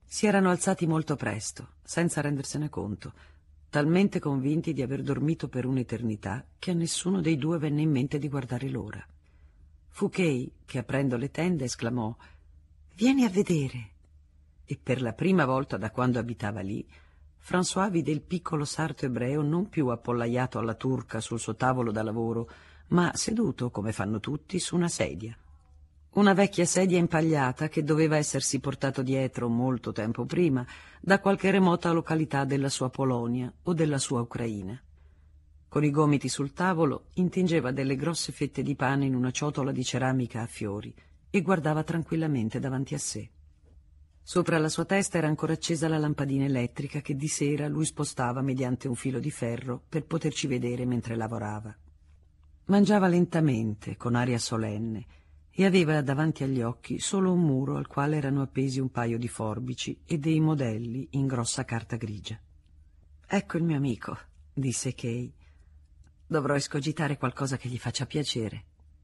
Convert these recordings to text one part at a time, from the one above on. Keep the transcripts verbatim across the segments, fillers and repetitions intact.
Si erano alzati molto presto, senza rendersene conto, talmente convinti di aver dormito per un'eternità che a nessuno dei due venne in mente di guardare l'ora. Fu Kay che, aprendo le tende, esclamò «Vieni a vedere!» E per la prima volta da quando abitava lì, François vide il piccolo sarto ebreo non più appollaiato alla turca sul suo tavolo da lavoro, ma seduto, come fanno tutti, su una sedia. Una vecchia sedia impagliata che doveva essersi portato dietro molto tempo prima da qualche remota località della sua Polonia o della sua Ucraina. Con i gomiti sul tavolo intingeva delle grosse fette di pane in una ciotola di ceramica a fiori e guardava tranquillamente davanti a sé. Sopra la sua testa era ancora accesa la lampadina elettrica che di sera lui spostava mediante un filo di ferro per poterci vedere mentre lavorava. Mangiava lentamente, con aria solenne, e aveva davanti agli occhi solo un muro al quale erano appesi un paio di forbici e dei modelli in grossa carta grigia. «Ecco il mio amico», disse Kay. «Dovrò escogitare qualcosa che gli faccia piacere».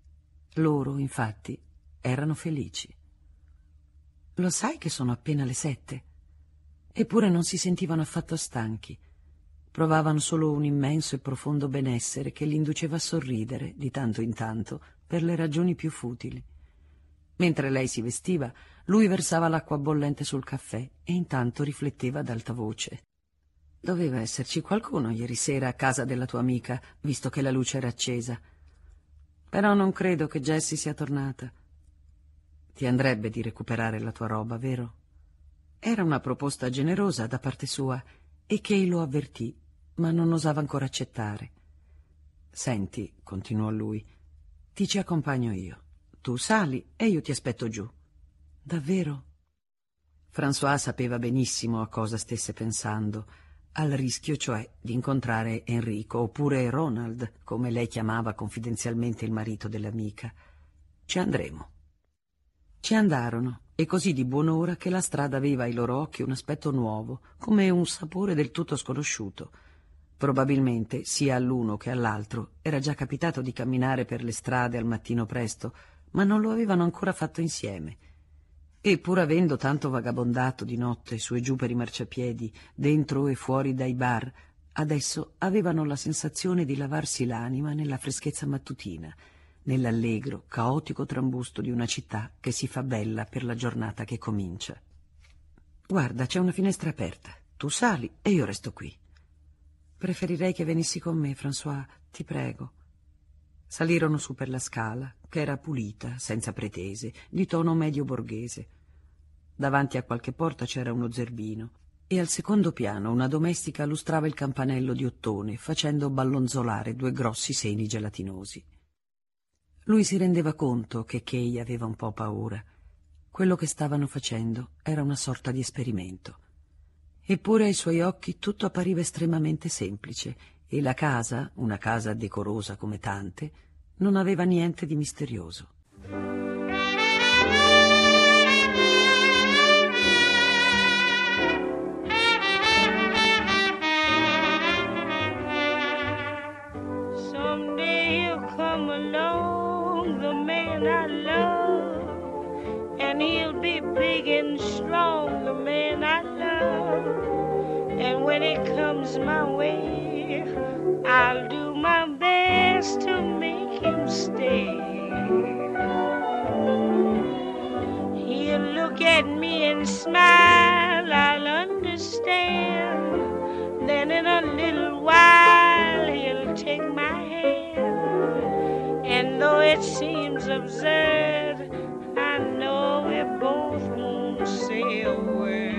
Loro, infatti, erano felici. «Lo sai che sono appena le sette?» Eppure non si sentivano affatto stanchi. Provavano solo un immenso e profondo benessere che li induceva a sorridere, di tanto in tanto, per le ragioni più futili. Mentre lei si vestiva, lui versava l'acqua bollente sul caffè e intanto rifletteva ad alta voce. «Doveva esserci qualcuno ieri sera a casa della tua amica, visto che la luce era accesa. Però non credo che Jessie sia tornata. Ti andrebbe di recuperare la tua roba, vero?» Era una proposta generosa da parte sua e Kay lo avvertì, ma non osava ancora accettare. «Senti», continuò lui, «ti ci accompagno io. Tu sali e io ti aspetto giù». «Davvero?» François sapeva benissimo a cosa stesse pensando, al rischio cioè di incontrare Enrico, oppure Ronald, come lei chiamava confidenzialmente il marito dell'amica. «Ci andremo». Ci andarono, e così di buon'ora che la strada aveva ai loro occhi un aspetto nuovo, come un sapore del tutto sconosciuto. Probabilmente, sia all'uno che all'altro, era già capitato di camminare per le strade al mattino presto, ma non lo avevano ancora fatto insieme. E pur avendo tanto vagabondato di notte su e giù per i marciapiedi, dentro e fuori dai bar, adesso avevano la sensazione di lavarsi l'anima nella freschezza mattutina, nell'allegro, caotico trambusto di una città che si fa bella per la giornata che comincia. «Guarda, c'è una finestra aperta. Tu sali e io resto qui». «Preferirei che venissi con me, François, ti prego». Salirono su per la scala, che era pulita, senza pretese, di tono medio borghese. Davanti a qualche porta c'era uno zerbino e al secondo piano una domestica lustrava il campanello di ottone, facendo ballonzolare due grossi seni gelatinosi. Lui si rendeva conto che Kay aveva un po' paura. Quello che stavano facendo era una sorta di esperimento. Eppure ai suoi occhi tutto appariva estremamente semplice e la casa, una casa decorosa come tante, non aveva niente di misterioso. Someday he'll come along, the man I love, and he'll be big and strong, the man I love. And when it comes my way, I'll do my best to make him stay. He'll look at me and smile, I'll understand. Then in a little while he'll take my hand. And though it seems absurd, I know we both won't say a word.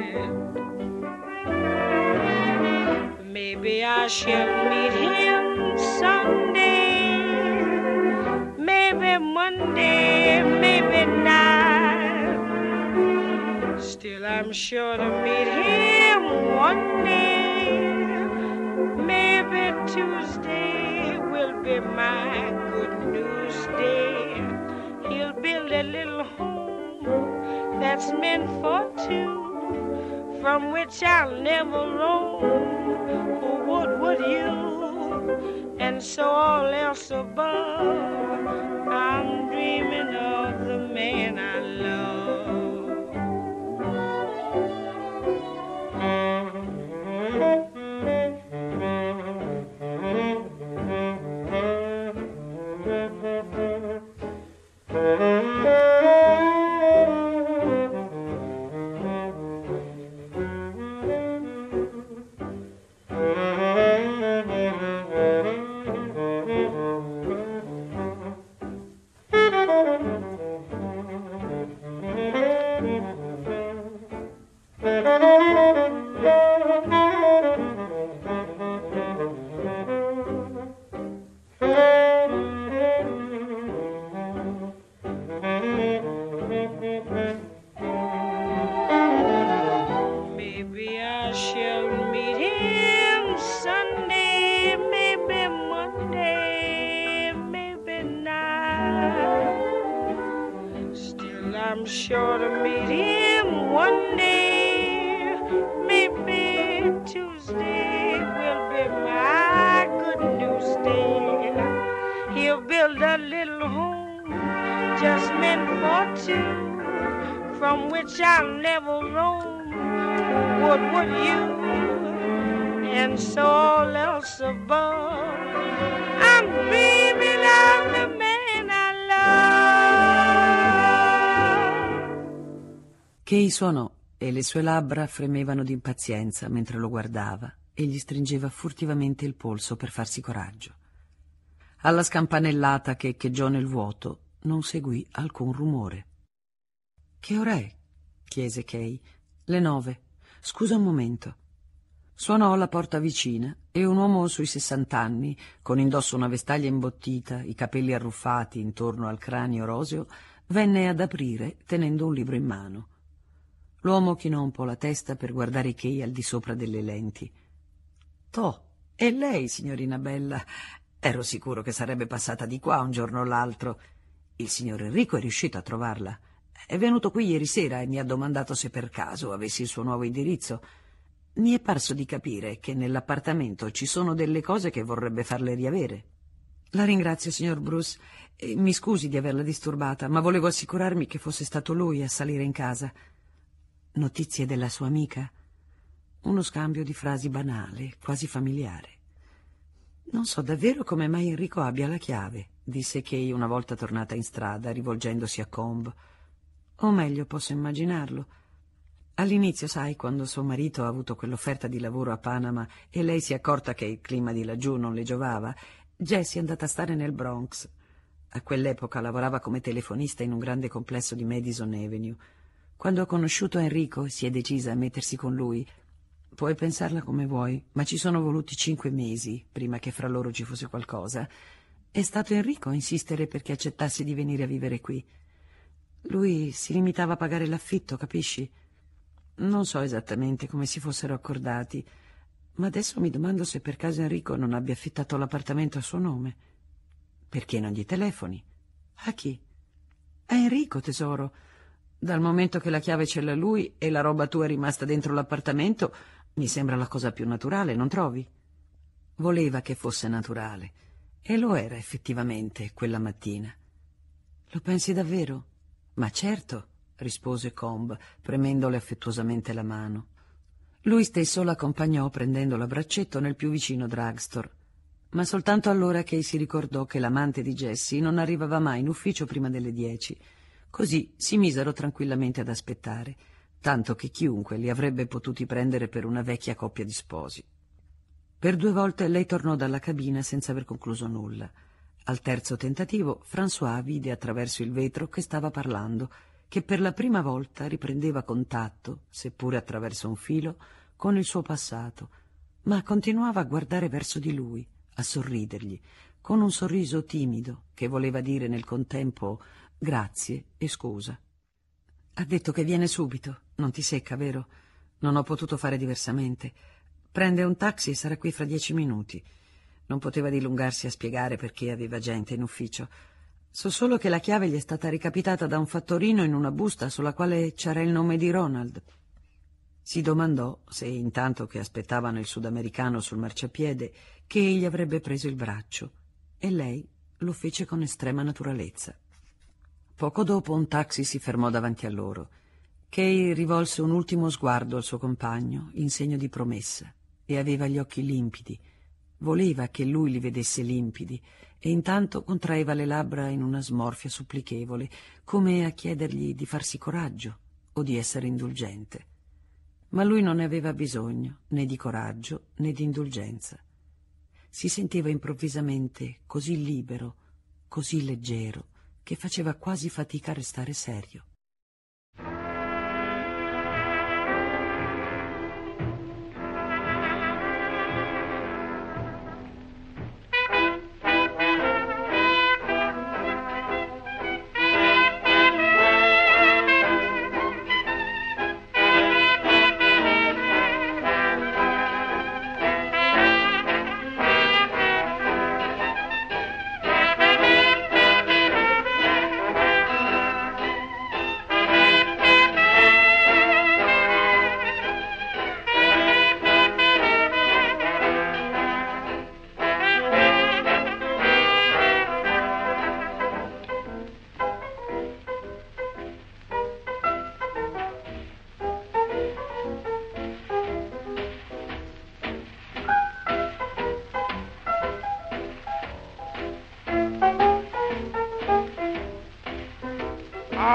Maybe I shall meet him someday, maybe Monday, maybe not. Still I'm sure to meet him one day. Maybe Tuesday will be my good news day. He'll build a little home that's meant for two, from which I'll never roam. Who would, would you? And so all else above, I'm dreaming of the man I love. which I'll never roam. What would you and so all else above? I'm dreaming of the man I love. Kay suonò e le sue labbra fremevano di impazienza mentre lo guardava e gli stringeva furtivamente il polso per farsi coraggio. Alla scampanellata che echeggiò nel vuoto non seguì alcun rumore. «Che ora è?» chiese Kay. «Le nove. Scusa un momento». Suonò alla porta vicina e un uomo sui sessant'anni, con indosso una vestaglia imbottita, i capelli arruffati intorno al cranio roseo, venne ad aprire tenendo un libro in mano. L'uomo chinò un po' la testa per guardare Kay al di sopra delle lenti. «Toh, è lei, signorina bella. Ero sicuro che sarebbe passata di qua un giorno o l'altro. Il signor Enrico è riuscito a trovarla. È venuto qui ieri sera e mi ha domandato se per caso avessi il suo nuovo indirizzo. Mi è parso di capire che nell'appartamento ci sono delle cose che vorrebbe farle riavere». «La ringrazio, signor Bruce. E mi scusi di averla disturbata, ma volevo assicurarmi che fosse stato lui a salire in casa». «Notizie della sua amica?» Uno scambio di frasi banale, quasi familiare. «Non so davvero come mai Enrico abbia la chiave», disse Kay una volta tornata in strada, rivolgendosi a Combe. «O meglio, posso immaginarlo. All'inizio, sai, quando suo marito ha avuto quell'offerta di lavoro a Panama e lei si è accorta che il clima di laggiù non le giovava, Jessie è andata a stare nel Bronx. A quell'epoca lavorava come telefonista in un grande complesso di Madison Avenue. Quando ha conosciuto Enrico si è decisa a mettersi con lui. Puoi pensarla come vuoi, ma ci sono voluti cinque mesi prima che fra loro ci fosse qualcosa. È stato Enrico a insistere perché accettasse di venire a vivere qui. Lui si limitava a pagare l'affitto, capisci? Non so esattamente come si fossero accordati, ma adesso mi domando se per caso Enrico non abbia affittato l'appartamento a suo nome. Perché non gli telefoni? A chi? A Enrico, tesoro. Dal momento che la chiave ce l'ha lui e la roba tua è rimasta dentro l'appartamento, mi sembra la cosa più naturale, non trovi? Voleva che fosse naturale, e lo era effettivamente quella mattina. Lo pensi davvero? Ma certo, rispose Combe, premendole affettuosamente la mano. Lui stesso l'accompagnò prendendolo a braccetto nel più vicino drugstore, ma soltanto allora che si ricordò che l'amante di Jessie non arrivava mai in ufficio prima delle dieci. Così si misero tranquillamente ad aspettare, tanto che chiunque li avrebbe potuti prendere per una vecchia coppia di sposi. Per due volte lei tornò dalla cabina senza aver concluso nulla. Al terzo tentativo, François vide attraverso il vetro che stava parlando, che per la prima volta riprendeva contatto, seppure attraverso un filo, con il suo passato, ma continuava a guardare verso di lui, a sorridergli, con un sorriso timido che voleva dire nel contempo grazie e scusa. «Ha detto che viene subito. Non ti secca, vero? Non ho potuto fare diversamente. Prende un taxi e sarà qui fra dieci minuti. Non poteva dilungarsi a spiegare perché aveva gente in ufficio. So solo che la chiave gli è stata ricapitata da un fattorino in una busta sulla quale c'era il nome di Ronald». Si domandò se, intanto che aspettavano il sudamericano sul marciapiede, che egli avrebbe preso il braccio, e lei lo fece con estrema naturalezza. Poco dopo un taxi si fermò davanti a loro. Kay rivolse un ultimo sguardo al suo compagno, in segno di promessa, e aveva gli occhi limpidi. Voleva che lui li vedesse limpidi, e intanto contraeva le labbra in una smorfia supplichevole, come a chiedergli di farsi coraggio o di essere indulgente. Ma lui non ne aveva bisogno, né di coraggio né di indulgenza. Si sentiva improvvisamente così libero, così leggero, che faceva quasi fatica a restare serio.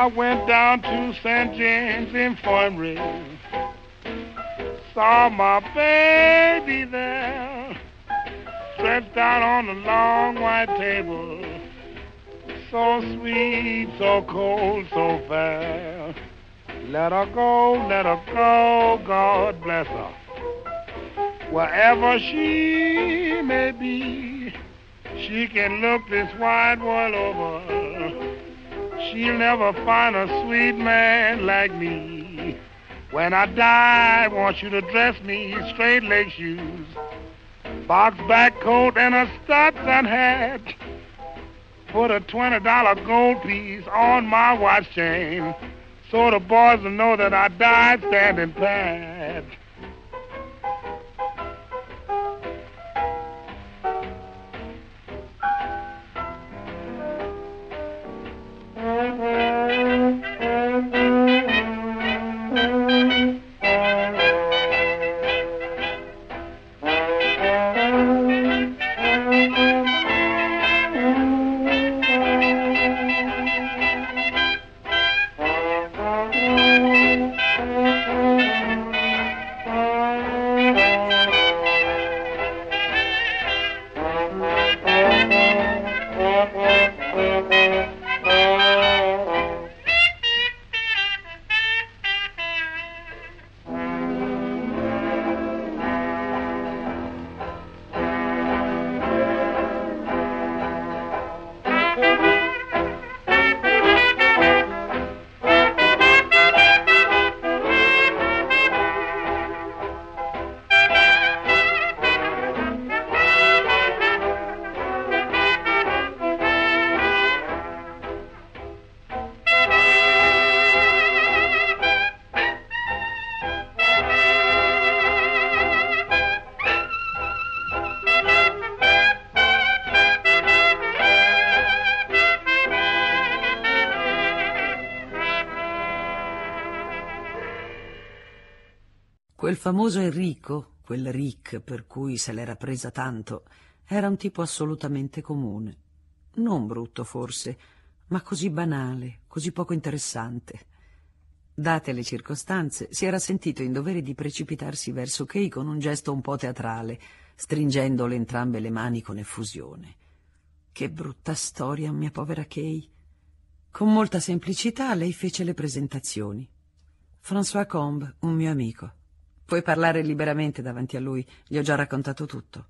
went down to Saint James Infirmary, saw my baby there, stretched out on the long white table, so sweet, so cold, so fair. Let her go, let her go, God bless her. Wherever she may be, she can look this wide world over. She'll never find a sweet man like me. When I die, I want you to dress me straight leg shoes, box back coat and a Stetson hat. Put a twenty dollar gold piece on my watch chain, so the boys will know that I died standing pat. Quel famoso Enrico, quel Rick per cui se l'era presa tanto, era un tipo assolutamente comune. Non brutto forse, ma così banale, così poco interessante. Date le circostanze, si era sentito in dovere di precipitarsi verso Kay con un gesto un po' teatrale, stringendole entrambe le mani con effusione. Che brutta storia, mia povera Kay. Con molta semplicità lei fece le presentazioni. François Combes, un mio amico. Puoi parlare liberamente davanti a lui, gli ho già raccontato tutto.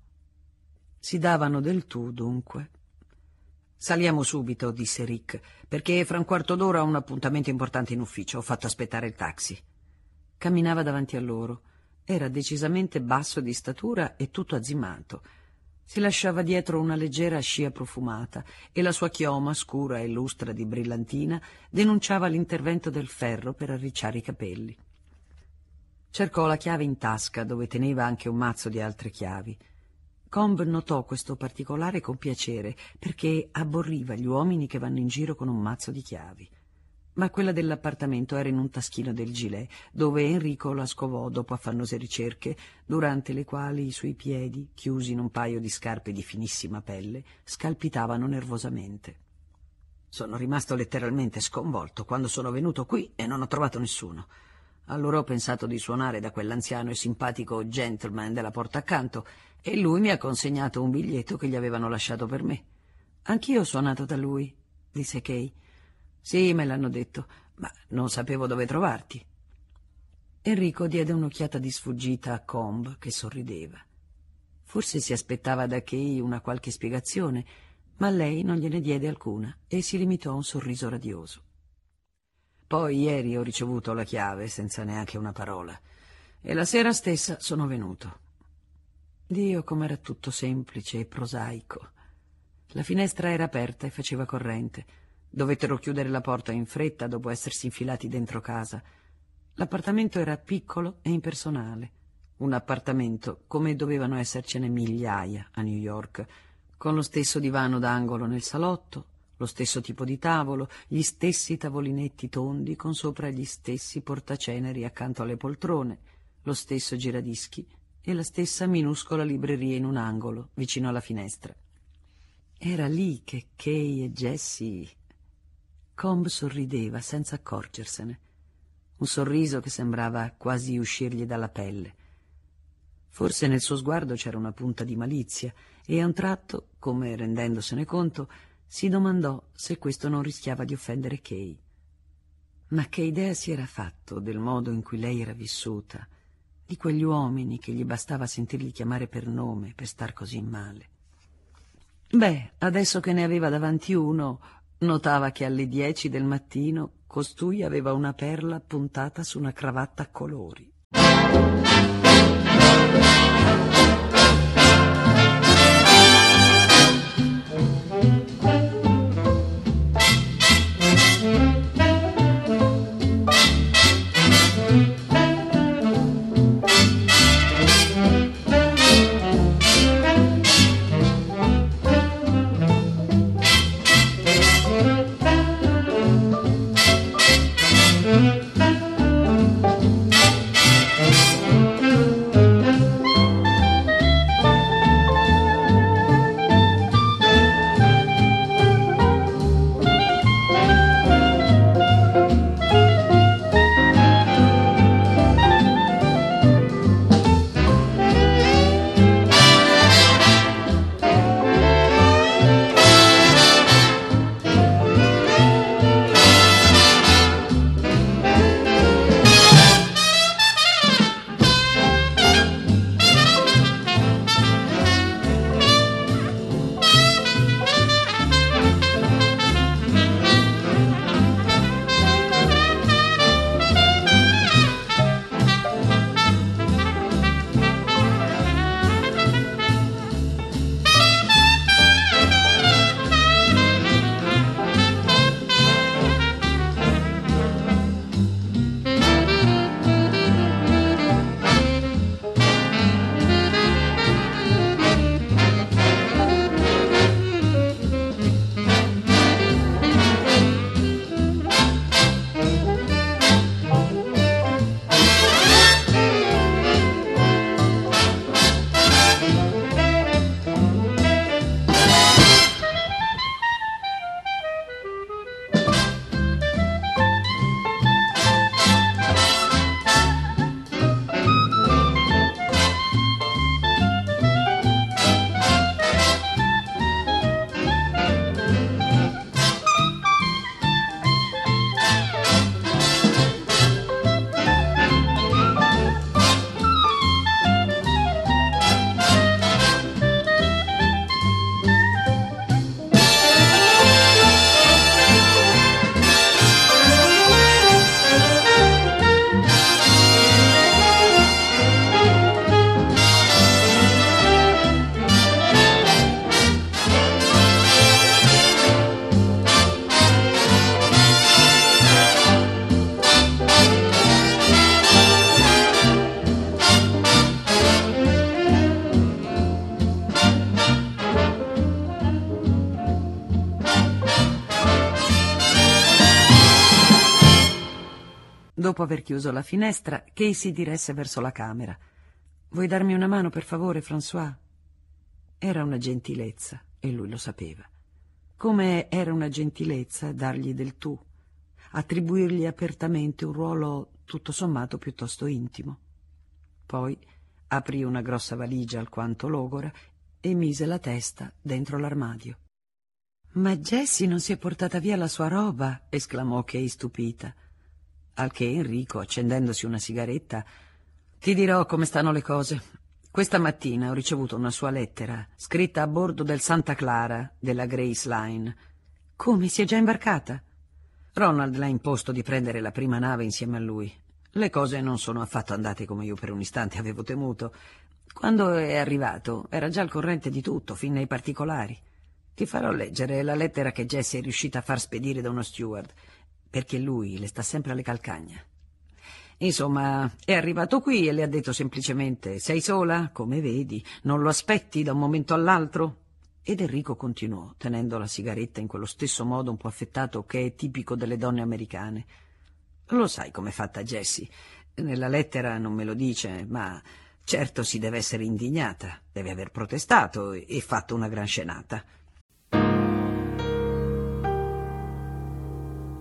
Si davano del tu, dunque. Saliamo subito, disse Rick, perché fra un quarto d'ora ho un appuntamento importante in ufficio, ho fatto aspettare il taxi. Camminava davanti a loro. Era decisamente basso di statura e tutto azzimato. Si lasciava dietro una leggera scia profumata e la sua chioma, scura e lustra di brillantina, denunciava l'intervento del ferro per arricciare i capelli. Cercò la chiave in tasca, dove teneva anche un mazzo di altre chiavi. Combes notò questo particolare con piacere, perché abborriva gli uomini che vanno in giro con un mazzo di chiavi. Ma quella dell'appartamento era in un taschino del gilet, dove Enrico la scovò dopo affannose ricerche, durante le quali i suoi piedi, chiusi in un paio di scarpe di finissima pelle, scalpitavano nervosamente. Sono rimasto letteralmente sconvolto quando sono venuto qui e non ho trovato nessuno. Allora ho pensato di suonare da quell'anziano e simpatico gentleman della porta accanto e lui mi ha consegnato un biglietto che gli avevano lasciato per me. Anch'io ho suonato da lui, disse Kay. Sì, me l'hanno detto, ma non sapevo dove trovarti. Enrico diede un'occhiata di sfuggita a Combes, che sorrideva. Forse si aspettava da Kay una qualche spiegazione, ma lei non gliene diede alcuna e si limitò a un sorriso radioso. Poi ieri ho ricevuto la chiave senza neanche una parola e la sera stessa sono venuto. Dio, com'era tutto semplice e prosaico. La finestra era aperta e faceva corrente. Dovettero chiudere la porta in fretta dopo essersi infilati dentro casa. L'appartamento era piccolo e impersonale. Un appartamento come dovevano essercene migliaia a New York, con lo stesso divano d'angolo nel salotto, lo stesso tipo di tavolo, gli stessi tavolinetti tondi con sopra gli stessi portaceneri accanto alle poltrone, lo stesso giradischi e la stessa minuscola libreria in un angolo, vicino alla finestra. Era lì che Kay e Jessie... Cobb sorrideva senza accorgersene, un sorriso che sembrava quasi uscirgli dalla pelle. Forse nel suo sguardo c'era una punta di malizia e a un tratto, come rendendosene conto, si domandò se questo non rischiava di offendere Kay. Ma che idea si era fatto del modo in cui lei era vissuta, di quegli uomini che gli bastava sentirli chiamare per nome per star così male? Beh, adesso che ne aveva davanti uno, notava che alle dieci del mattino costui aveva una perla puntata su una cravatta a colori. Dopo aver chiuso la finestra, Kay si diresse verso la camera. «Vuoi darmi una mano, per favore, François?» Era una gentilezza, e lui lo sapeva. Come era una gentilezza dargli del tu, attribuirgli apertamente un ruolo tutto sommato piuttosto intimo. Poi aprì una grossa valigia alquanto logora e mise la testa dentro l'armadio. «Ma Jessie non si è portata via la sua roba?» esclamò Kay stupita. Al che Enrico, accendendosi una sigaretta: «Ti dirò come stanno le cose. Questa mattina ho ricevuto una sua lettera, scritta a bordo del Santa Clara della Grace Line». «Come, si è già imbarcata?» «Ronald l'ha imposto di prendere la prima nave insieme a lui. Le cose non sono affatto andate come io per un istante avevo temuto. Quando è arrivato era già al corrente di tutto, fin nei particolari. Ti farò leggere la lettera che Jessie è riuscita a far spedire da uno steward, perché lui le sta sempre alle calcagna. Insomma, è arrivato qui e le ha detto semplicemente: sei sola? Come vedi, non lo aspetti da un momento all'altro?» Ed Enrico continuò, tenendo la sigaretta in quello stesso modo un po' affettato che è tipico delle donne americane. «Lo sai com'è fatta Jessie? Nella lettera non me lo dice, ma certo si deve essere indignata, deve aver protestato e fatto una gran scenata».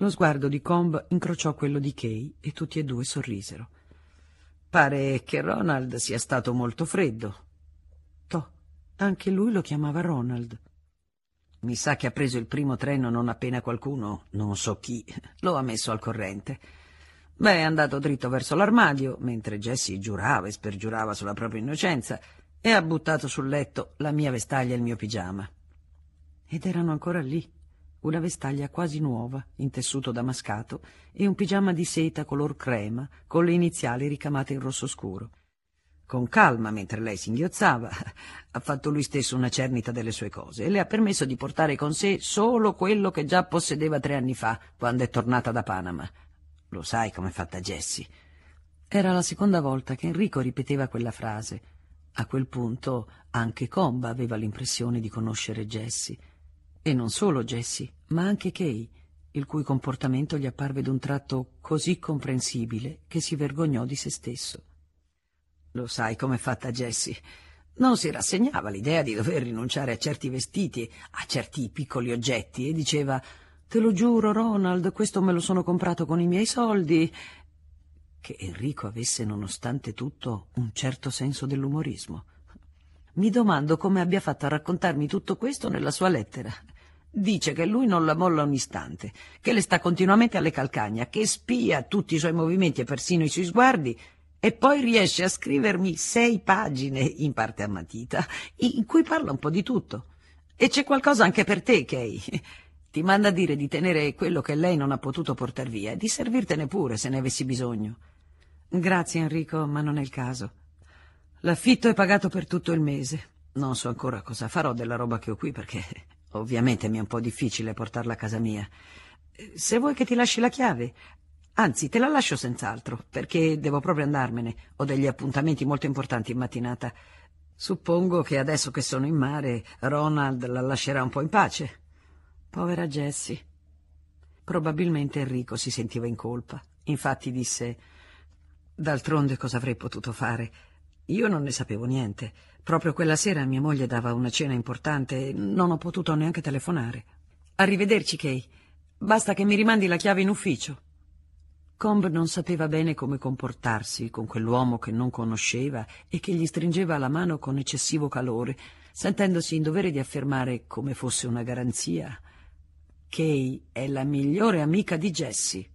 Lo sguardo di Combe incrociò quello di Kay e tutti e due sorrisero. Pare che Ronald sia stato molto freddo. Toh, anche lui lo chiamava Ronald. Mi sa che ha preso il primo treno non appena qualcuno, non so chi, lo ha messo al corrente. Beh, è andato dritto verso l'armadio, mentre Jessie giurava e spergiurava sulla propria innocenza, e ha buttato sul letto la mia vestaglia e il mio pigiama. Ed erano ancora lì, una vestaglia quasi nuova, in tessuto damascato, e un pigiama di seta color crema, con le iniziali ricamate in rosso scuro. Con calma, mentre lei singhiozzava, ha fatto lui stesso una cernita delle sue cose e le ha permesso di portare con sé solo quello che già possedeva tre anni fa, quando è tornata da Panama. Lo sai com'è fatta Jessie? Era la seconda volta che Enrico ripeteva quella frase. A quel punto anche Combe aveva l'impressione di conoscere Jessie. E non solo Jessie, ma anche Kay, il cui comportamento gli apparve d'un tratto così comprensibile che si vergognò di se stesso. Lo sai com'è fatta Jessie? Non si rassegnava all'idea di dover rinunciare a certi vestiti, a certi piccoli oggetti, e diceva: «Te lo giuro, Ronald, questo me lo sono comprato con i miei soldi». Che Enrico avesse, nonostante tutto, un certo senso dell'umorismo. Mi domando come abbia fatto a raccontarmi tutto questo nella sua lettera. Dice che lui non la molla un istante, che le sta continuamente alle calcagna, che spia tutti i suoi movimenti e persino i suoi sguardi, e poi riesce a scrivermi sei pagine, in parte a matita, in cui parla un po' di tutto. E c'è qualcosa anche per te, Kay. Ti manda a dire di tenere quello che lei non ha potuto portar via e di servirtene pure se ne avessi bisogno. Grazie, Enrico, ma non è il caso. L'affitto è pagato per tutto il mese. Non so ancora cosa farò della roba che ho qui, perché ovviamente mi è un po' difficile portarla a casa mia. Se vuoi che ti lasci la chiave... Anzi, te la lascio senz'altro, perché devo proprio andarmene. Ho degli appuntamenti molto importanti in mattinata. Suppongo che adesso che sono in mare, Ronald la lascerà un po' in pace. Povera Jessie. Probabilmente Enrico si sentiva in colpa. Infatti disse: «D'altronde cosa avrei potuto fare? Io non ne sapevo niente. Proprio quella sera mia moglie dava una cena importante e non ho potuto neanche telefonare. Arrivederci, Kay. Basta che mi rimandi la chiave in ufficio». Combe non sapeva bene come comportarsi con quell'uomo che non conosceva e che gli stringeva la mano con eccessivo calore, sentendosi in dovere di affermare, come fosse una garanzia: «Kay è la migliore amica di Jessie».